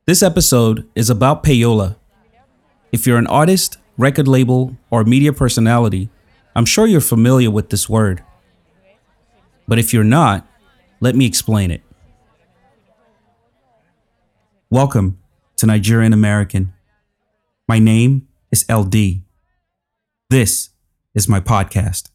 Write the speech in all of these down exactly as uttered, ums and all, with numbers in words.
This episode is about payola. If you're an artist, record label, or media personality, I'm sure you're familiar with this word. But if you're not, let me explain it. Welcome to Nigerian American. My name is L D. This is my podcast.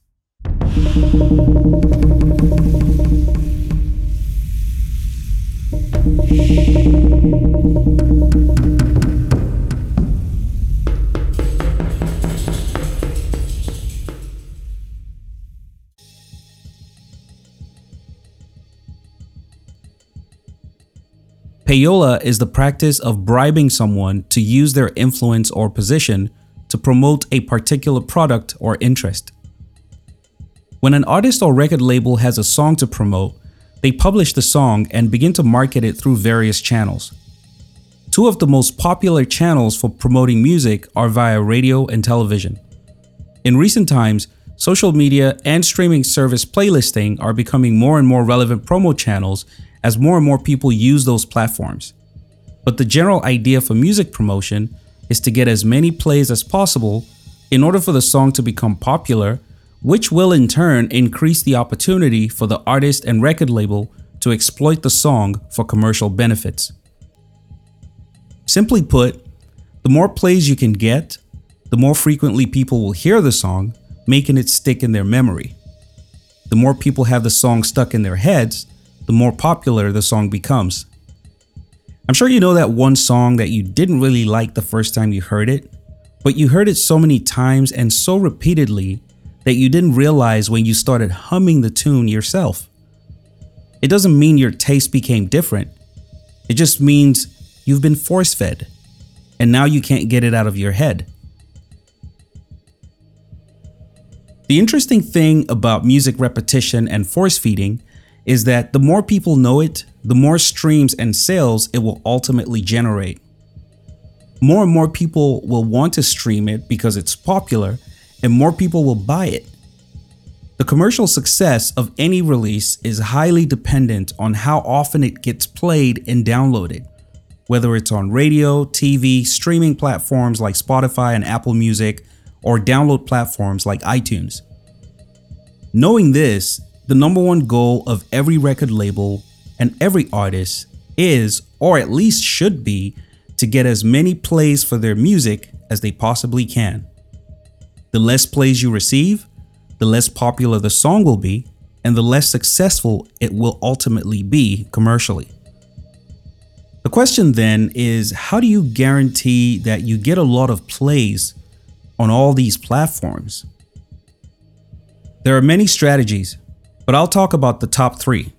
Payola is the practice of bribing someone to use their influence or position to promote a particular product or interest. When an artist or record label has a song to promote, they publish the song and begin to market it through various channels. Two of the most popular channels for promoting music are via radio and television. In recent times, social media and streaming service playlisting are becoming more and more relevant promo channels as more and more people use those platforms. But the general idea for music promotion is to get as many plays as possible in order for the song to become popular, which will in turn increase the opportunity for the artist and record label to exploit the song for commercial benefits. Simply put, the more plays you can get, the more frequently people will hear the song, making it stick in their memory. The more people have the song stuck in their heads, the more popular the song becomes. I'm sure you know that one song that you didn't really like the first time you heard it, but you heard it so many times and so repeatedly that you didn't realize when you started humming the tune yourself. It doesn't mean your taste became different. It just means you've been force-fed, and now you can't get it out of your head. The interesting thing about music repetition and force-feeding is that the more people know it, the more streams and sales it will ultimately generate. More and more people will want to stream it because it's popular, and more people will buy it. The commercial success of any release is highly dependent on how often it gets played and downloaded, whether it's on radio, T V, streaming platforms like Spotify and Apple Music, or download platforms like iTunes. Knowing this, the number one goal of every record label and every artist is, or at least should be, to get as many plays for their music as they possibly can. The less plays you receive, the less popular the song will be, and the less successful it will ultimately be commercially. The question then is, how do you guarantee that you get a lot of plays on all these platforms? There are many strategies, but I'll talk about the top three.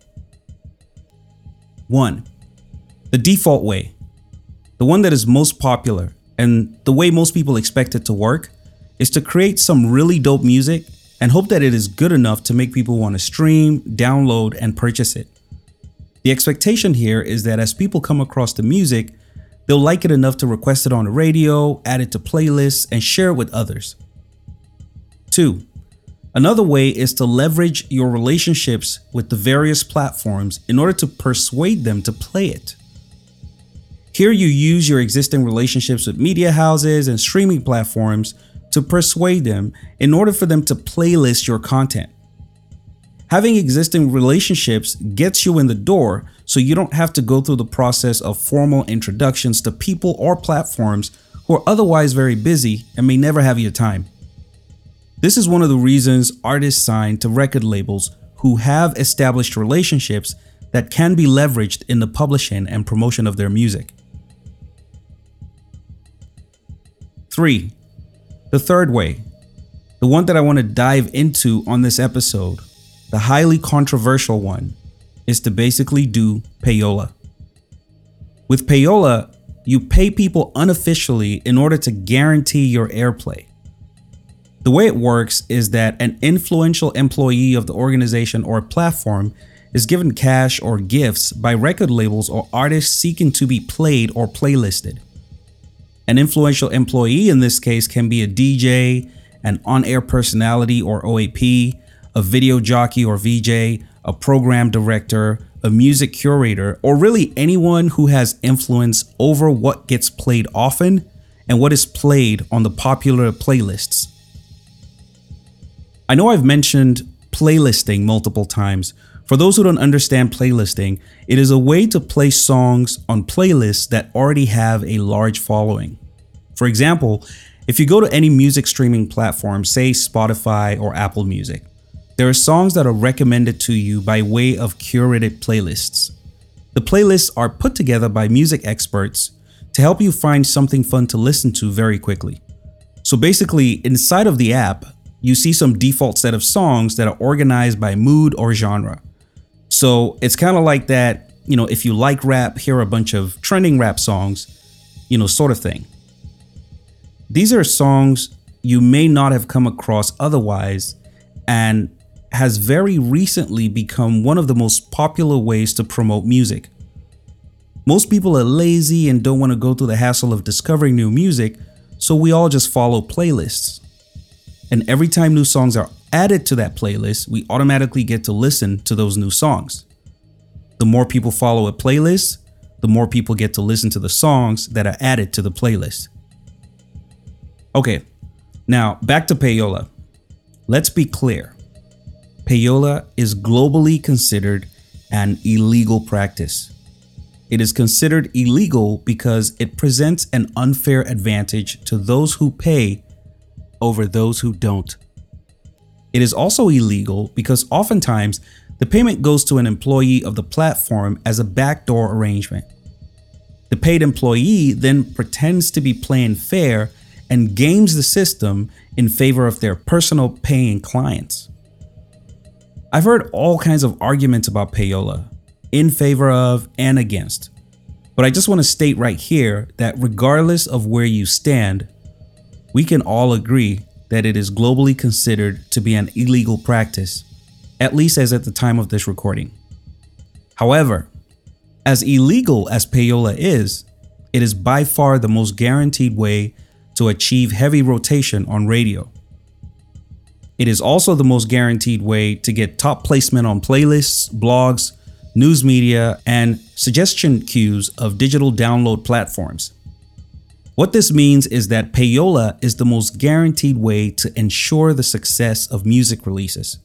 One, the default way, the one that is most popular and the way most people expect it to work, is to create some really dope music and hope that it is good enough to make people want to stream, download, and purchase it. The expectation here is that as people come across the music, they'll like it enough to request it on the radio, add it to playlists, and share it with others. Two, another way is to leverage your relationships with the various platforms in order to persuade them to play it. Here you use your existing relationships with media houses and streaming platforms to persuade them in order for them to playlist your content. Having existing relationships gets you in the door, so you don't have to go through the process of formal introductions to people or platforms who are otherwise very busy and may never have your time. This is one of the reasons artists sign to record labels who have established relationships that can be leveraged in the publishing and promotion of their music. Three, the third way, the one that I want to dive into on this episode, the highly controversial one, is to basically do payola. With payola, you pay people unofficially in order to guarantee your airplay. The way it works is that an influential employee of the organization or platform is given cash or gifts by record labels or artists seeking to be played or playlisted. An influential employee in this case can be a D J, an on-air personality or O A P, a video jockey or V J, a program director, a music curator, or really anyone who has influence over what gets played often and what is played on the popular playlists. I know I've mentioned playlisting multiple times. For those who don't understand playlisting, it is a way to play songs on playlists that already have a large following. For example, if you go to any music streaming platform, say Spotify or Apple Music, there are songs that are recommended to you by way of curated playlists. The playlists are put together by music experts to help you find something fun to listen to very quickly. So basically, inside of the app, you see some default set of songs that are organized by mood or genre. So it's kind of like that, you know, if you like rap, here are a bunch of trending rap songs, you know, sort of thing. These are songs you may not have come across otherwise, and has very recently become one of the most popular ways to promote music. Most people are lazy and don't want to go through the hassle of discovering new music, so we all just follow playlists. And every time new songs are added to that playlist, we automatically get to listen to those new songs. The more people follow a playlist, the more people get to listen to the songs that are added to the playlist. Okay, now back to payola. Let's be clear. Payola is globally considered an illegal practice. It is considered illegal because it presents an unfair advantage to those who pay over those who don't. It is also illegal because oftentimes the payment goes to an employee of the platform as a backdoor arrangement. The paid employee then pretends to be playing fair and games the system in favor of their personal paying clients. I've heard all kinds of arguments about payola, in favor of and against. But I just want to state right here that regardless of where you stand, we can all agree that it is globally considered to be an illegal practice, at least as at the time of this recording. However, as illegal as payola is, it is by far the most guaranteed way to achieve heavy rotation on radio. It is also the most guaranteed way to get top placement on playlists, blogs, news media, and suggestion queues of digital download platforms. What this means is that payola is the most guaranteed way to ensure the success of music releases.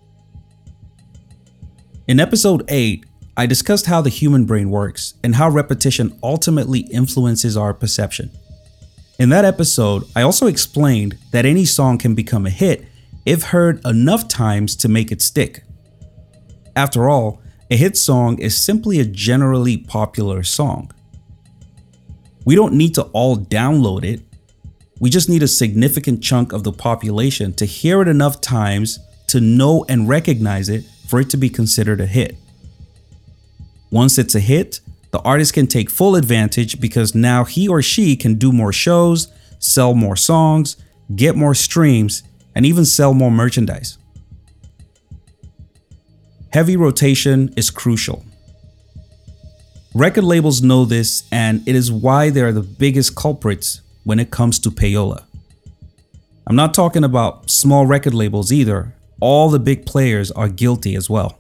In episode eight, I discussed how the human brain works and how repetition ultimately influences our perception. In that episode, I also explained that any song can become a hit if heard enough times to make it stick. After all, a hit song is simply a generally popular song. We don't need to all download it. We just need a significant chunk of the population to hear it enough times to know and recognize it for it to be considered a hit. Once it's a hit, the artist can take full advantage because now he or she can do more shows, sell more songs, get more streams, and even sell more merchandise. Heavy rotation is crucial. Record labels know this, and it is why they are the biggest culprits when it comes to payola. I'm not talking about small record labels either. All the big players are guilty as well.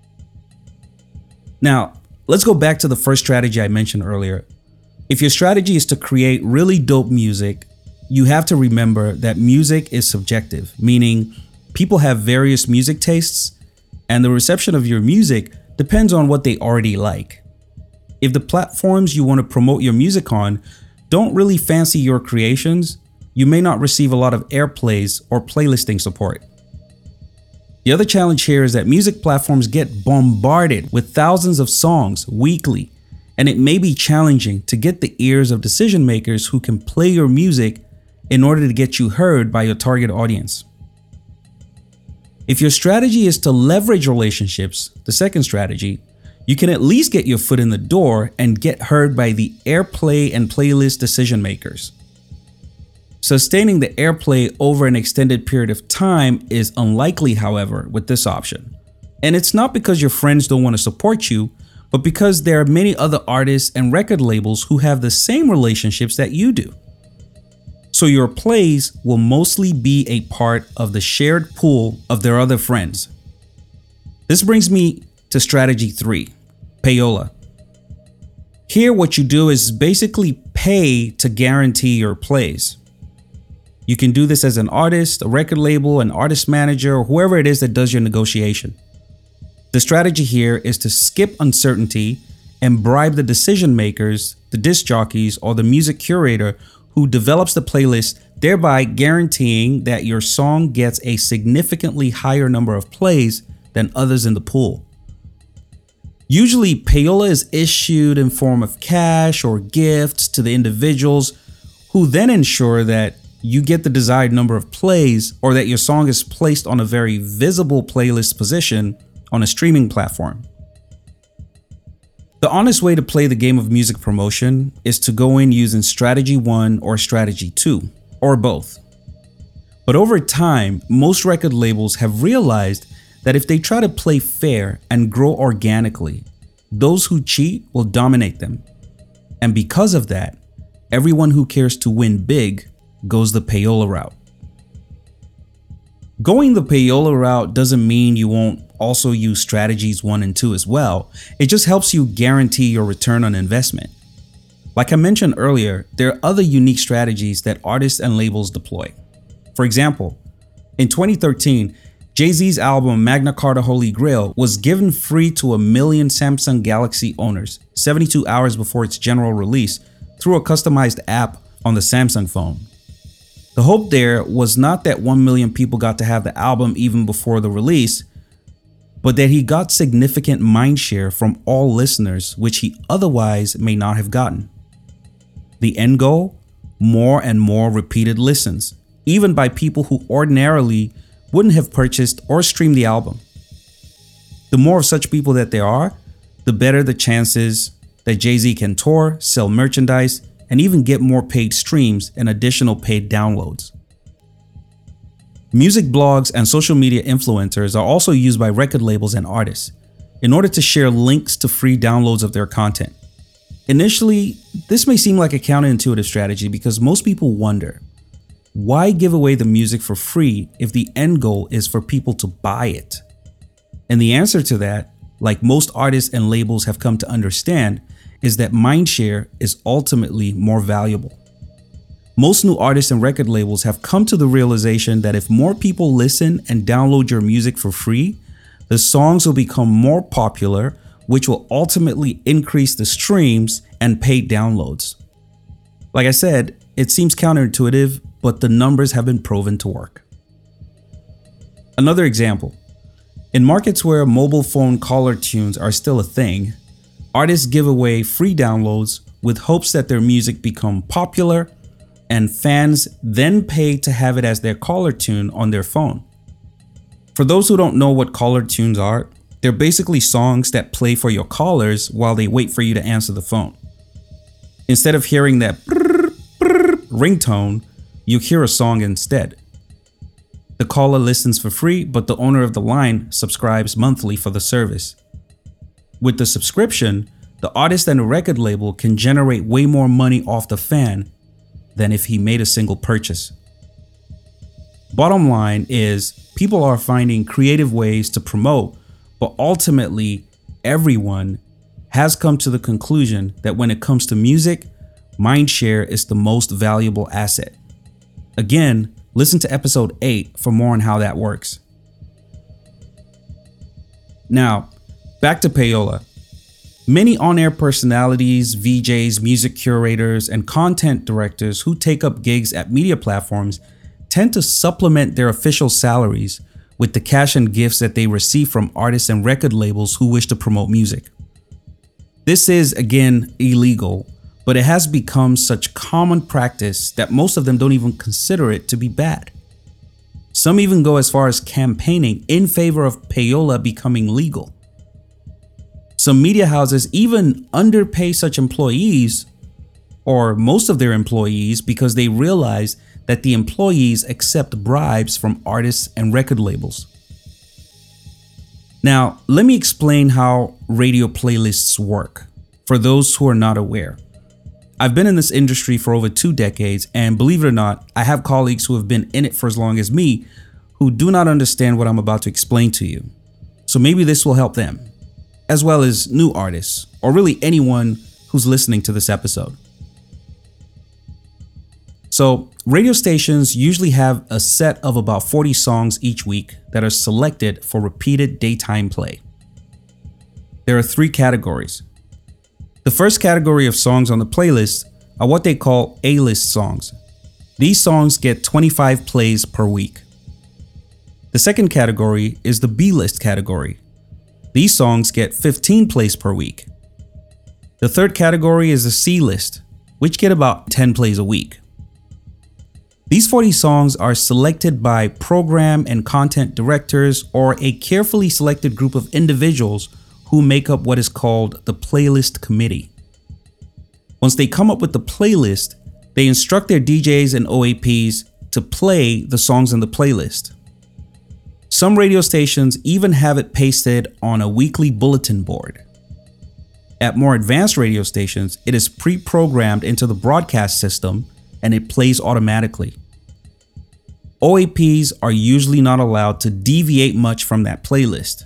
Now, let's go back to the first strategy I mentioned earlier. If your strategy is to create really dope music, you have to remember that music is subjective, meaning people have various music tastes, and the reception of your music depends on what they already like. If the platforms you want to promote your music on don't really fancy your creations, you may not receive a lot of airplays or playlisting support. The other challenge here is that music platforms get bombarded with thousands of songs weekly, and it may be challenging to get the ears of decision makers who can play your music in order to get you heard by your target audience. If your strategy is to leverage relationships, the second strategy, you can at least get your foot in the door and get heard by the airplay and playlist decision makers. Sustaining the airplay over an extended period of time is unlikely, however, with this option. And it's not because your friends don't want to support you, but because there are many other artists and record labels who have the same relationships that you do. So your plays will mostly be a part of the shared pool of their other friends. This brings me to strategy three, Payola. Here, what you do is basically pay to guarantee your plays. You can do this as an artist, a record label, an artist manager, or whoever it is that does your negotiation. The strategy here is to skip uncertainty and bribe the decision makers, the disc jockeys, or the music curator who develops the playlist, thereby guaranteeing that your song gets a significantly higher number of plays than others in the pool. Usually, payola is issued in form of cash or gifts to the individuals who then ensure that you get the desired number of plays or that your song is placed on a very visible playlist position on a streaming platform. The honest way to play the game of music promotion is to go in using strategy one or strategy two, or both. But over time, most record labels have realized that if they try to play fair and grow organically, those who cheat will dominate them. And because of that, everyone who cares to win big goes the payola route. Going the payola route doesn't mean you won't also use strategies one and two as well. It just helps you guarantee your return on investment. Like I mentioned earlier, there are other unique strategies that artists and labels deploy. For example, in twenty thirteen, Jay-Z's album Magna Carta Holy Grail was given free to a million Samsung Galaxy owners seventy-two hours before its general release through a customized app on the Samsung phone. The hope there was not that one million people got to have the album even before the release, but that he got significant mindshare from all listeners, which he otherwise may not have gotten. The end goal? More and more repeated listens, even by people who ordinarily wouldn't have purchased or streamed the album. The more of such people that there are, the better the chances that Jay-Z can tour, sell merchandise, and even get more paid streams and additional paid downloads. Music blogs and social media influencers are also used by record labels and artists in order to share links to free downloads of their content. Initially, this may seem like a counterintuitive strategy because most people wonder, why give away the music for free if the end goal is for people to buy it? And the answer to that, like most artists and labels have come to understand, is that mindshare is ultimately more valuable. Most new artists and record labels have come to the realization that if more people listen and download your music for free, the songs will become more popular, which will ultimately increase the streams and paid downloads. Like I said, it seems counterintuitive, but the numbers have been proven to work. Another example, in markets where mobile phone caller tunes are still a thing, artists give away free downloads with hopes that their music become popular and fans then pay to have it as their caller tune on their phone. For those who don't know what caller tunes are, they're basically songs that play for your callers while they wait for you to answer the phone. Instead of hearing that brrr, brrr ringtone, you hear a song instead. The caller listens for free, but the owner of the line subscribes monthly for the service. With the subscription, the artist and the record label can generate way more money off the fan than if he made a single purchase. Bottom line is, people are finding creative ways to promote, but ultimately, everyone has come to the conclusion that when it comes to music, mindshare is the most valuable asset. Again, listen to episode eight for more on how that works. Now, back to payola. Many on-air personalities, V Js, music curators, and content directors who take up gigs at media platforms tend to supplement their official salaries with the cash and gifts that they receive from artists and record labels who wish to promote music. This is, again, illegal, but it has become such common practice that most of them don't even consider it to be bad. Some even go as far as campaigning in favor of payola becoming legal. Some media houses even underpay such employees, or most of their employees, because they realize that the employees accept bribes from artists and record labels. Now, let me explain how radio playlists work, for those who are not aware. I've been in this industry for over two decades, and believe it or not, I have colleagues who have been in it for as long as me who do not understand what I'm about to explain to you. So maybe this will help them. as well as new artists, or really anyone who's listening to this episode. So, radio stations usually have a set of about forty songs each week that are selected for repeated daytime play. There are three categories. The first category of songs on the playlist are what they call A-list songs. These songs get twenty-five plays per week. The second category is the B-list category. These songs get fifteen plays per week. The third category is the C-list, which get about ten plays a week. These forty songs are selected by program and content directors or a carefully selected group of individuals who make up what is called the playlist committee. Once they come up with the playlist, they instruct their D Js and O A Ps to play the songs in the playlist. Some radio stations even have it pasted on a weekly bulletin board. At more advanced radio stations, it is pre-programmed into the broadcast system and it plays automatically. O A Ps are usually not allowed to deviate much from that playlist.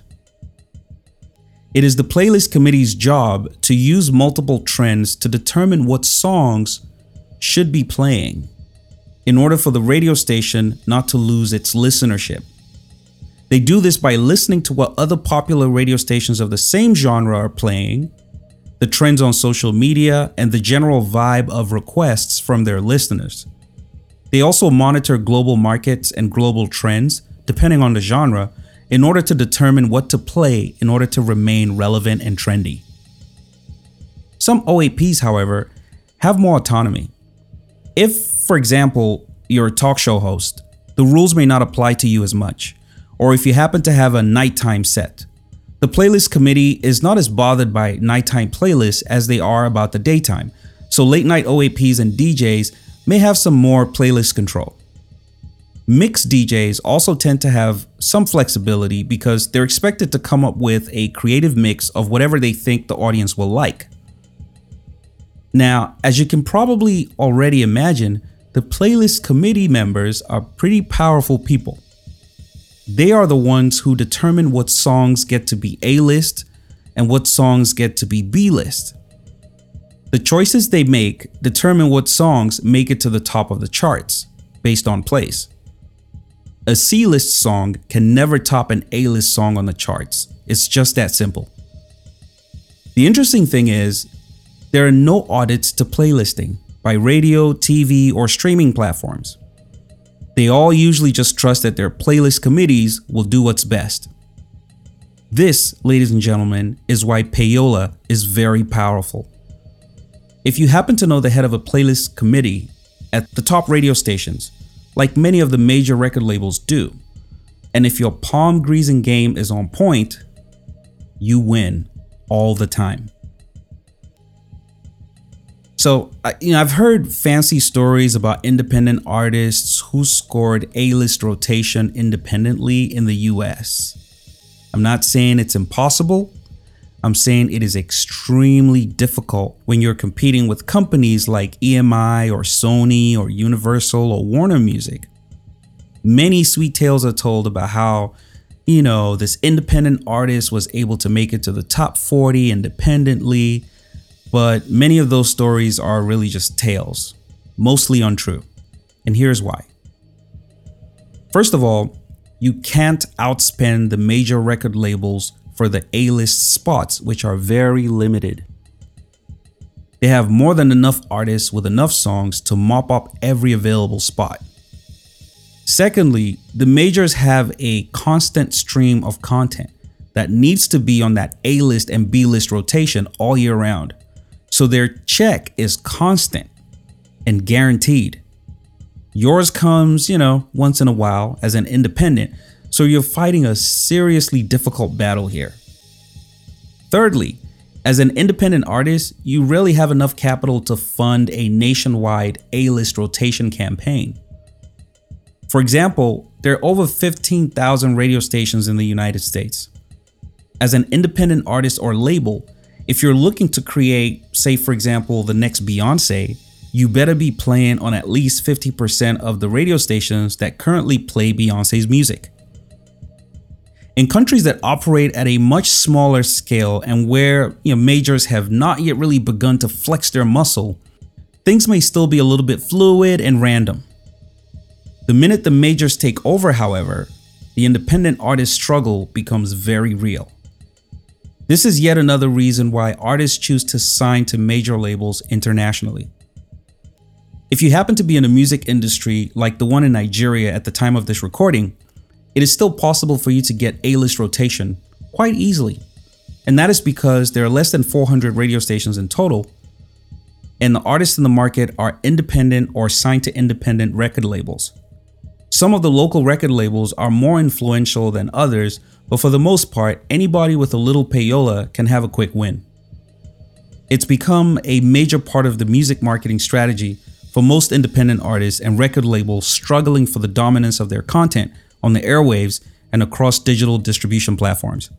It is the playlist committee's job to use multiple trends to determine what songs should be playing in order for the radio station not to lose its listenership. They do this by listening to what other popular radio stations of the same genre are playing, the trends on social media, and the general vibe of requests from their listeners. They also monitor global markets and global trends, depending on the genre, in order to determine what to play in order to remain relevant and trendy. Some O A Ps, however, have more autonomy. If, for example, you're a talk show host, the rules may not apply to you as much, or if you happen to have a nighttime set. The playlist committee is not as bothered by nighttime playlists as they are about the daytime, so late night O A Ps and D Js may have some more playlist control. Mixed D Js also tend to have some flexibility because they're expected to come up with a creative mix of whatever they think the audience will like. Now, as you can probably already imagine, the playlist committee members are pretty powerful people. They are the ones who determine what songs get to be A-list and what songs get to be B-list. The choices they make determine what songs make it to the top of the charts, based on place. A C-list song can never top an A-list song on the charts. It's just that simple. The interesting thing is, there are no audits to playlisting by radio, T V, or streaming platforms. They all usually just trust that their playlist committees will do what's best. This, ladies and gentlemen, is why payola is very powerful. If you happen to know the head of a playlist committee at the top radio stations, like many of the major record labels do, and if your palm greasing game is on point, you win all the time. So, you know, I've heard fancy stories about independent artists who scored A-list rotation independently in the U S. I'm not saying it's impossible. I'm saying it is extremely difficult when you're competing with companies like E M I or Sony or Universal or Warner Music. Many sweet tales are told about how, you know, this independent artist was able to make it to the top forty independently, but many of those stories are really just tales, mostly untrue. And here's why. First of all, you can't outspend the major record labels for the A-list spots, which are very limited. They have more than enough artists with enough songs to mop up every available spot. Secondly, the majors have a constant stream of content that needs to be on that A-list and B-list rotation all year round. So their check is constant and guaranteed. Yours comes, you know, once in a while as an independent, so you're fighting a seriously difficult battle here. Thirdly, as an independent artist, you rarely have enough capital to fund a nationwide A-list rotation campaign. For example, there are over fifteen thousand radio stations in the United States. As an independent artist or label, if you're looking to create, say for example, the next Beyonce, you better be playing on at least fifty percent of the radio stations that currently play Beyonce's music. In countries that operate at a much smaller scale and where you know, majors have not yet really begun to flex their muscle, things may still be a little bit fluid and random. The minute the majors take over, however, the independent artist struggle becomes very real. This is yet another reason why artists choose to sign to major labels internationally. If you happen to be in a music industry like the one in Nigeria at the time of this recording, it is still possible for you to get A-list rotation quite easily. And that is because there are less than four hundred radio stations in total, and the artists in the market are independent or signed to independent record labels. Some of the local record labels are more influential than others, but for the most part, anybody with a little payola can have a quick win. It's become a major part of the music marketing strategy for most independent artists and record labels struggling for the dominance of their content on the airwaves and across digital distribution platforms.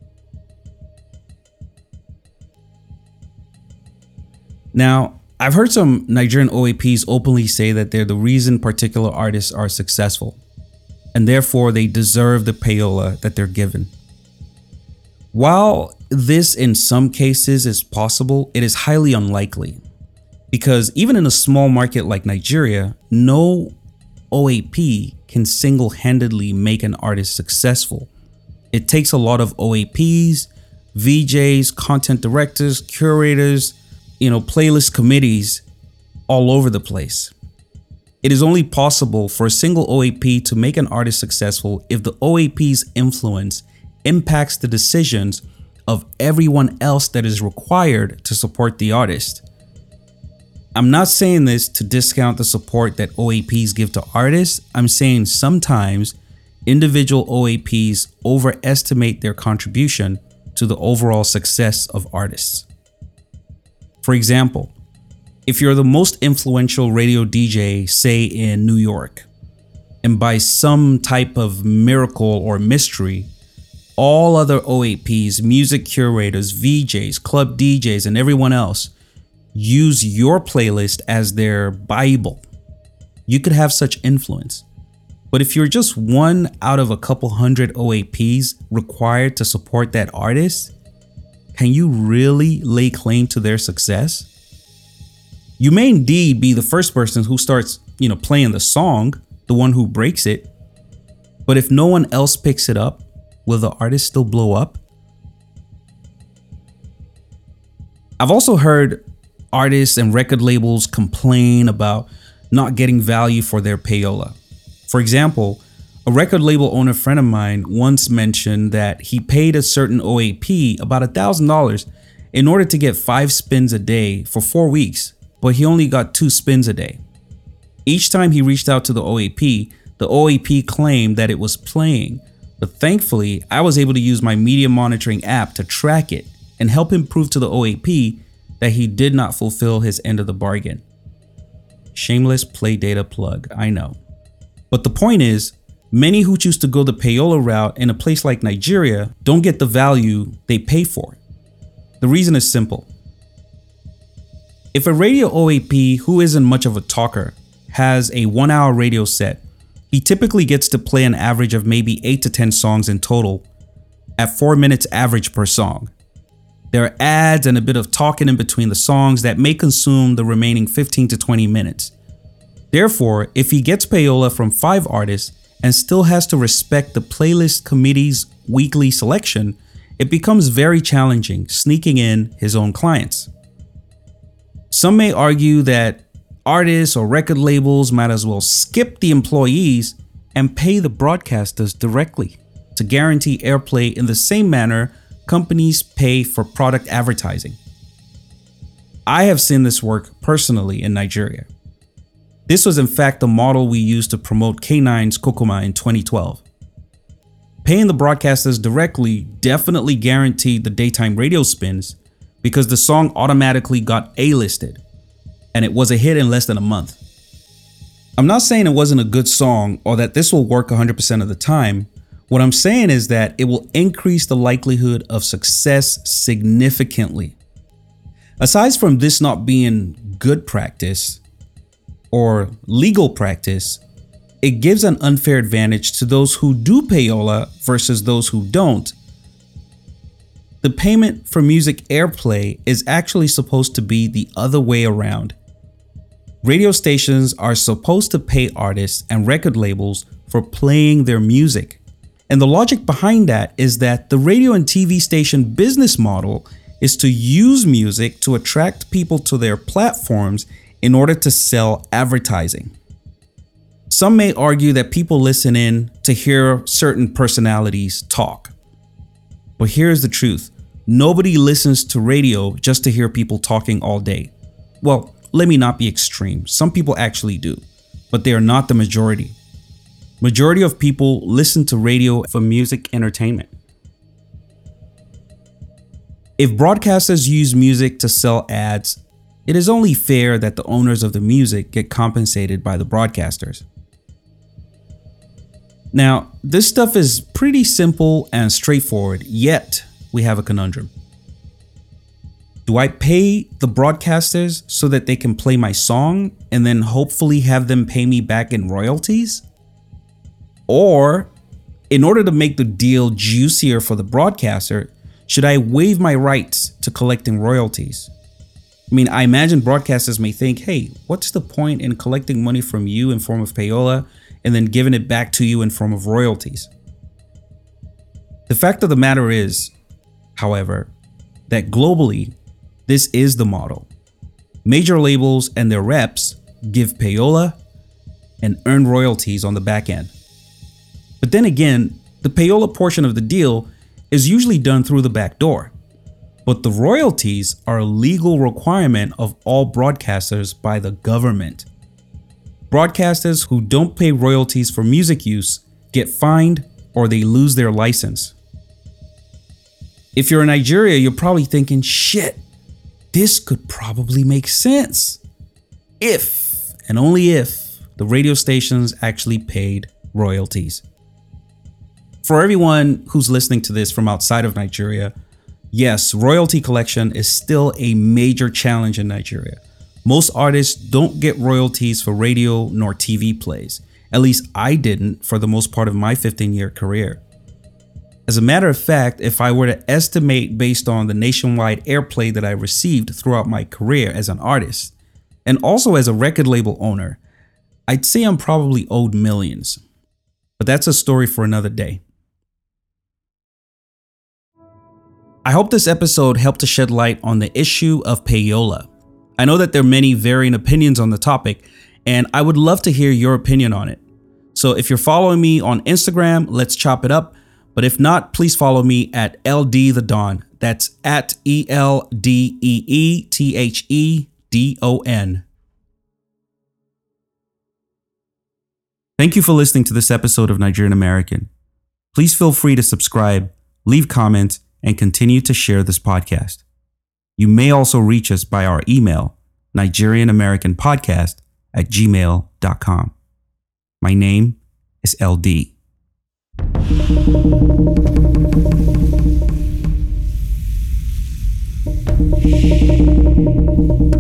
Now, I've heard some Nigerian O A Ps openly say that they're the reason particular artists are successful, and therefore they deserve the payola that they're given. While this in some cases is possible, it is highly unlikely, because even in a small market like Nigeria, no O A P can single-handedly make an artist successful. It takes a lot of O A Ps, V Js, content directors, curators, you know, playlist committees all over the place. It is only possible for a single O A P to make an artist successful if the O A P's influence impacts the decisions of everyone else that is required to support the artist. I'm not saying this to discount the support that O A Ps give to artists. I'm saying sometimes individual O A Ps overestimate their contribution to the overall success of artists. For example, if you're the most influential radio D J, say in New York, and by some type of miracle or mystery, all other O A Ps, music curators, V Js, club D Js, and everyone else use your playlist as their Bible, you could have such influence. But if you're just one out of a couple hundred O A Ps required to support that artist, can you really lay claim to their success? You may indeed be the first person who starts, you know, playing the song, the one who breaks it. But if no one else picks it up, will the artist still blow up? I've also heard artists and record labels complain about not getting value for their payola. For example, a record label owner friend of mine once mentioned that he paid a certain O A P about one thousand dollars in order to get five spins a day for four weeks, but he only got two spins a day. Each time he reached out to the O A P, the O A P claimed that it was playing, but thankfully I was able to use my media monitoring app to track it and help him prove to the O A P that he did not fulfill his end of the bargain. Shameless play data plug, I know. But the point is, many who choose to go the payola route in a place like Nigeria don't get the value they pay for. The reason is simple. If a radio O A P who isn't much of a talker has a one hour radio set, he typically gets to play an average of maybe eight to ten songs in total at four minutes average per song. There are ads and a bit of talking in between the songs that may consume the remaining fifteen to twenty minutes. Therefore, if he gets payola from five artists and still has to respect the playlist committee's weekly selection, it becomes very challenging sneaking in his own clients. Some may argue that artists or record labels might as well skip the employees and pay the broadcasters directly to guarantee airplay in the same manner companies pay for product advertising. I have seen this work personally in Nigeria. This was in fact the model we used to promote K nine's Kokoma in twenty twelve. Paying the broadcasters directly definitely guaranteed the daytime radio spins because the song automatically got A-listed, and it was a hit in less than a month. I'm not saying it wasn't a good song or that this will work one hundred percent of the time. What I'm saying is that it will increase the likelihood of success significantly. Aside from this not being good practice or legal practice, it gives an unfair advantage to those who do payola versus those who don't. The payment for music airplay is actually supposed to be the other way around. Radio stations are supposed to pay artists and record labels for playing their music. And the logic behind that is that the radio and T V station business model is to use music to attract people to their platforms in order to sell advertising. Some may argue that people listen in to hear certain personalities talk. But here's the truth. Nobody listens to radio just to hear people talking all day. Well, let me not be extreme. Some people actually do, but they are not the majority. Majority of people listen to radio for music entertainment. If broadcasters use music to sell ads, it is only fair that the owners of the music get compensated by the broadcasters. Now, this stuff is pretty simple and straightforward, yet we have a conundrum. Do I pay the broadcasters so that they can play my song and then hopefully have them pay me back in royalties? Or, in order to make the deal juicier for the broadcaster, should I waive my rights to collecting royalties? I mean, I imagine broadcasters may think, hey, what's the point in collecting money from you in form of payola and then giving it back to you in form of royalties? The fact of the matter is, however, that globally, this is the model. Major labels and their reps give payola and earn royalties on the back end. But then again, the payola portion of the deal is usually done through the back door. But the royalties are a legal requirement of all broadcasters by the government. Broadcasters who don't pay royalties for music use get fined or they lose their license. If you're in Nigeria, you're probably thinking, shit, this could probably make sense if, and only if, the radio stations actually paid royalties. For everyone who's listening to this from outside of Nigeria, yes, royalty collection is still a major challenge in Nigeria. Most artists don't get royalties for radio nor T V plays. At least I didn't for the most part of my fifteen year career. As a matter of fact, if I were to estimate based on the nationwide airplay that I received throughout my career as an artist, and also as a record label owner, I'd say I'm probably owed millions. But that's a story for another day. I hope this episode helped to shed light on the issue of payola. I know that there are many varying opinions on the topic, and I would love to hear your opinion on it. So if you're following me on Instagram, let's chop it up. But if not, please follow me at L D the Don. That's at E L D E E T H E D O N. Thank you for listening to this episode of Nigerian American. Please feel free to subscribe, leave comments, and continue to share this podcast. You may also reach us by our email, Nigerian American Podcast at gmail dot com. My name is L D. Thank you.